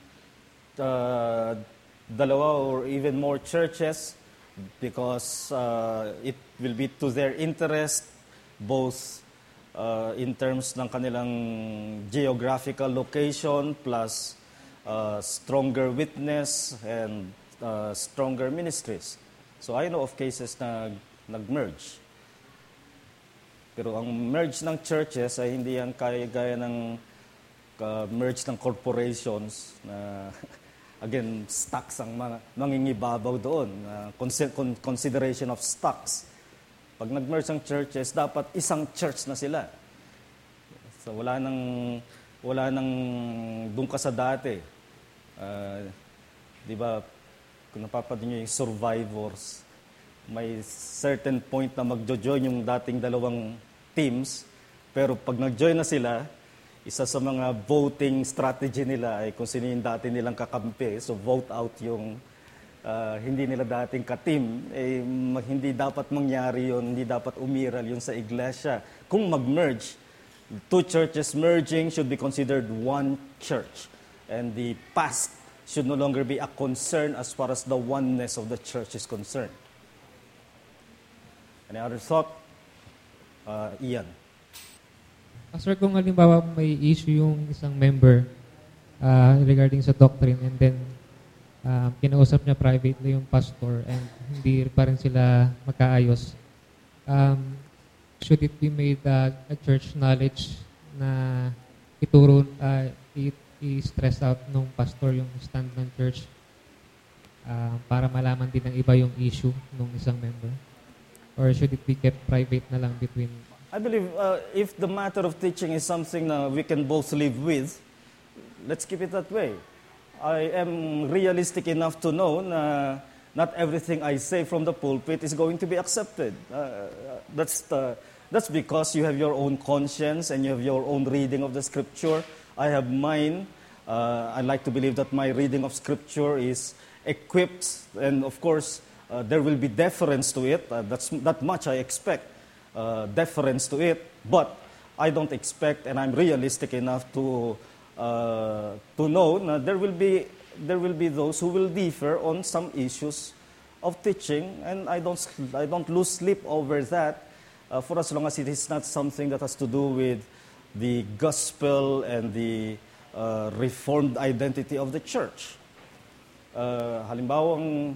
dalawa or even more churches because it will be to their interest both in terms ng kanilang geographical location plus stronger witness and stronger ministries. So I know of cases na nag-merge. Pero ang merge ng churches ay hindi yan gaya ng merge ng corporations na again, stocks ang mangingibabaw doon. Consideration of stocks. Pag nag-merge ang churches, dapat isang church na sila. So wala nang wala nang doon ka sa dati. Di ba, kung napapansin nyo yung survivors, may certain point na magjo-join yung dating dalawang teams, pero pag nag-join na sila, isa sa mga voting strategy nila ay kung sino yung dati nilang kakampi. So vote out yung hindi nila dating ka-team. Hindi dapat mangyari yun, hindi dapat umiral yun sa iglesia. Kung mag-merge, two churches merging should be considered one church. And the past should no longer be a concern as far as the oneness of the church is concerned. Any other thought? Ian. Pastor, kung halimbawa may issue yung isang member regarding sa doctrine and then kinausap niya privately yung pastor and hindi pa rin sila magkaayos, should it be made a church knowledge na ituro, i-stress out nung pastor yung stand ng church para malaman din ng iba yung issue nung isang member? Or should it be kept private na lang between? I believe if the matter of teaching is something na we can both live with, let's keep it that way. I am realistic enough to know na not everything I say from the pulpit is going to be accepted. That's because you have your own conscience and you have your own reading of the Scripture. I have mine. I like to believe that my reading of Scripture is equipped, and of course, there will be deference to it. That's that much I expect, deference to it. But I don't expect, and I'm realistic enough to know that there will be those who will differ on some issues of teaching, and I don't lose sleep over that. For as long as it is not something that has to do with the gospel and the reformed identity of the church. Halimbawang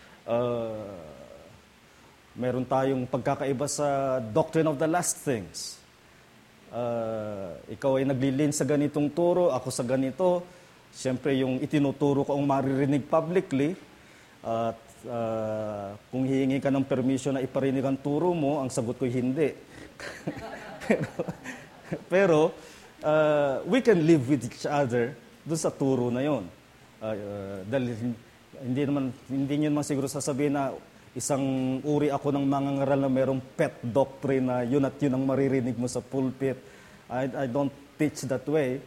meron tayong pagkakaiba sa doctrine of the last things. Ikaw ay naglilin sa ganitong turo, ako sa ganito. Siyempre, yung itinuturo ko ang maririnig publicly, at kung hihingi ka ng permission na iparinig ang turo mo, ang sagot ko hindi. pero we can live with each other doon sa turo na yon. Dahil hindi nyo naman siguro sasabihin na isang uri ako ng mangangaral na merong pet doctrine na yun at yun ang maririnig mo sa pulpit. I don't teach that way.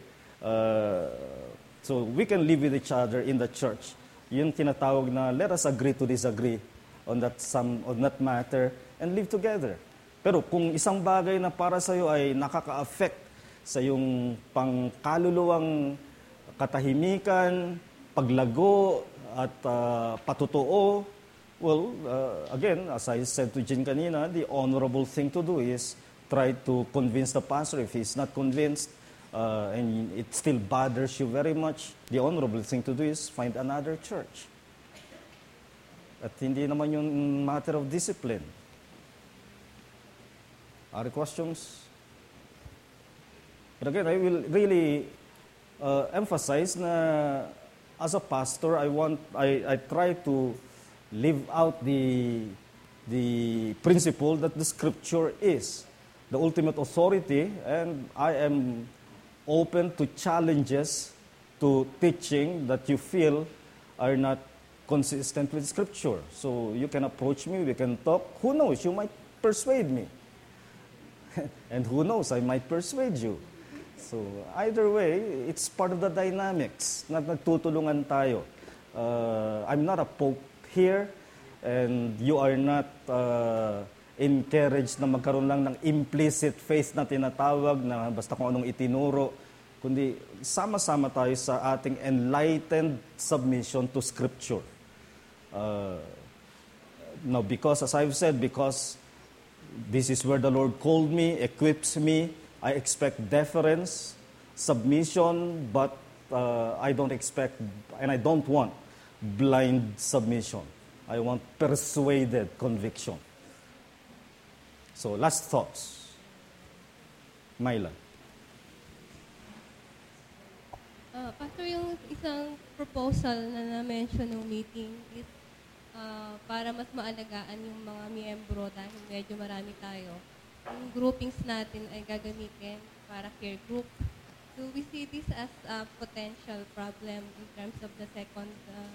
So we can live with each other in the church. Yun tinatawag na let us agree to disagree on that matter and live together. Pero kung isang bagay na para sa iyo ay nakaka-affect sa yung pangkaluluwang katahimikan, paglago at patutuo, well, again, as I said to Jean kanina, the honorable thing to do is try to convince the pastor. If he's not convinced and it still bothers you very much, the honorable thing to do is find another church. At hindi naman yung matter of discipline. Other questions? But again, I will really emphasize na as a pastor, I try to live out the principle that the Scripture is the ultimate authority, and I am open to challenges to teaching that you feel are not consistent with Scripture. So you can approach me, we can talk. Who knows, you might persuade me. And who knows, I might persuade you. So either way, it's part of the dynamics. Nagtutulungan tayo. I'm not a pope here, and you are not encouraged na magkaroon lang ng implicit faith na tinatawag na basta kung anong itinuro, kundi sama-sama tayo sa ating enlightened submission to Scripture. Now, because, as I've said, because this is where the Lord called me, equips me, I expect deference, submission, but I don't expect, and I don't want blind submission. I want persuaded conviction. So, last thoughts. Myla. Pastor, yung isang proposal na na-mention ng meeting is para mas maalagaan yung mga miyembro dahil medyo marami tayo. Yung groupings natin ay gagamitin para care group. do we see this as a potential problem in terms of the second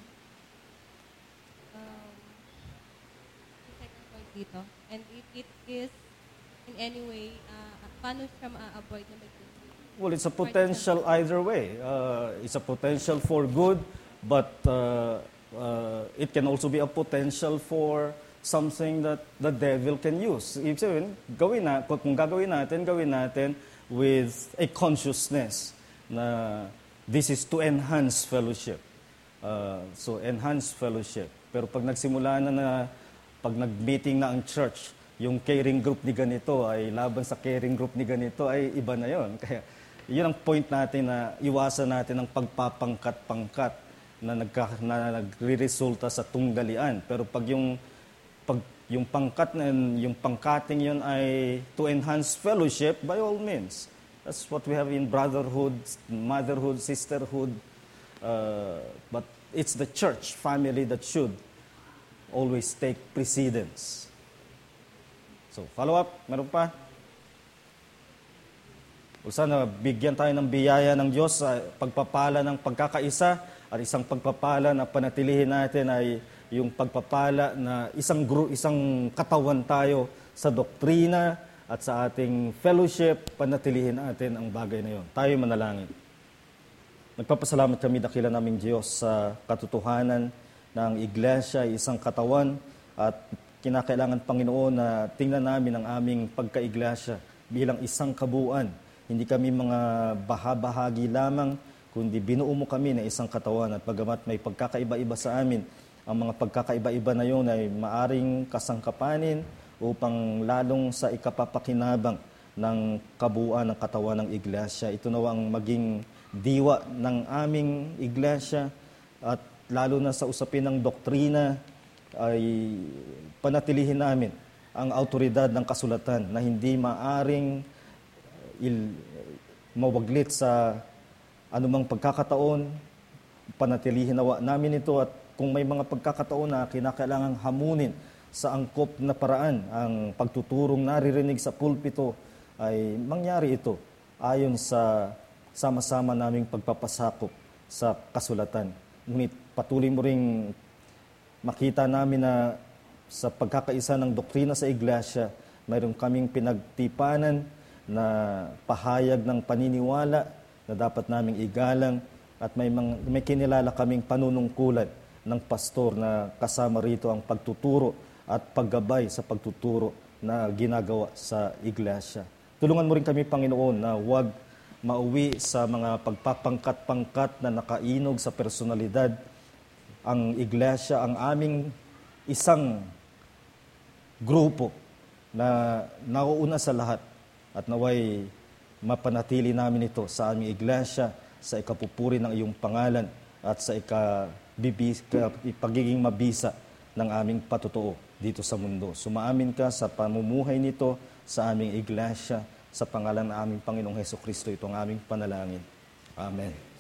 point dito? And if it is in any way, paano siya ma-avoid na maging? Well, it's a potential either way. It's a potential for good, but it can also be a potential for something that the devil can use. Ibig sabihin, kung gawin natin with a consciousness na this is to enhance fellowship. So, enhance fellowship. Pero pag nagsimula na pag nag-meeting na ang church, yung caring group ni ganito ay laban sa caring group ni ganito ay iba na yon. Kaya yun ang point natin na iwasan natin ang pagpapangkat-pangkat na nagre-resulta sa tunggalian. Pero pag yung pangkat na yung pangkating yun ay to enhance fellowship, by all means. That's what we have in brotherhood, motherhood, sisterhood. But it's the church family that should always take precedence. So, follow up. Meron pa? O sana bigyan tayo ng biyaya ng Diyos sa pagpapala ng pagkakaisa at isang pagpapala na panatilihin natin ay yung pagpapala na isang katawan tayo sa doktrina at sa ating fellowship, panatilihin natin ang bagay na yon. Tayo manalangin. Nagpapasalamat kami dakila naming Diyos sa katotohanan na ang iglesia ay isang katawan at kinakailangan, Panginoon, na tingnan namin ang aming pagka-iglesia bilang isang kabuuan. Hindi kami mga bahagi lamang, kundi binuo mo kami na isang katawan. At bagamat may pagkakaiba-iba sa amin, ang mga pagkakaiba-iba na yun ay maaring kasangkapanin upang lalong sa ikapapakinabang ng kabuuan ng katawan ng iglesia. Ito na ang maging diwa ng aming iglesia at lalo na sa usapin ng doktrina ay panatilihin namin ang autoridad ng kasulatan na hindi maaring mawaglit sa anumang pagkakataon. Panatilihin nawa namin ito at kung may mga pagkakataon na kinakailangang hamunin sa angkop na paraan ang pagtuturong naririnig sa pulpito, ay mangyari ito ayon sa sama-sama naming pagpapasakop sa kasulatan. Ngunit patuloy mo ring makita namin na sa pagkakaisa ng doktrina sa iglesia, mayroon kaming pinagtipanan na pahayag ng paniniwala na dapat naming igalang at may kinilala kaming panunungkulan ng pastor na kasama rito ang pagtuturo at paggabay sa pagtuturo na ginagawa sa iglesia. Tulungan mo rin kami, Panginoon, na huwag mauwi sa mga pagpapangkat-pangkat na nakainog sa personalidad. Ang iglesia, ang aming isang grupo na nauuna sa lahat at naway mapanatili namin ito sa aming iglesia, sa ikapupuri ng iyong pangalan at sa pagiging mabisa ng aming patotoo dito sa mundo. Sumaamin ka sa pamumuhay nito sa aming iglesia, sa pangalan ng aming Panginoong Hesukristo. Ito ang aming panalangin. Amen.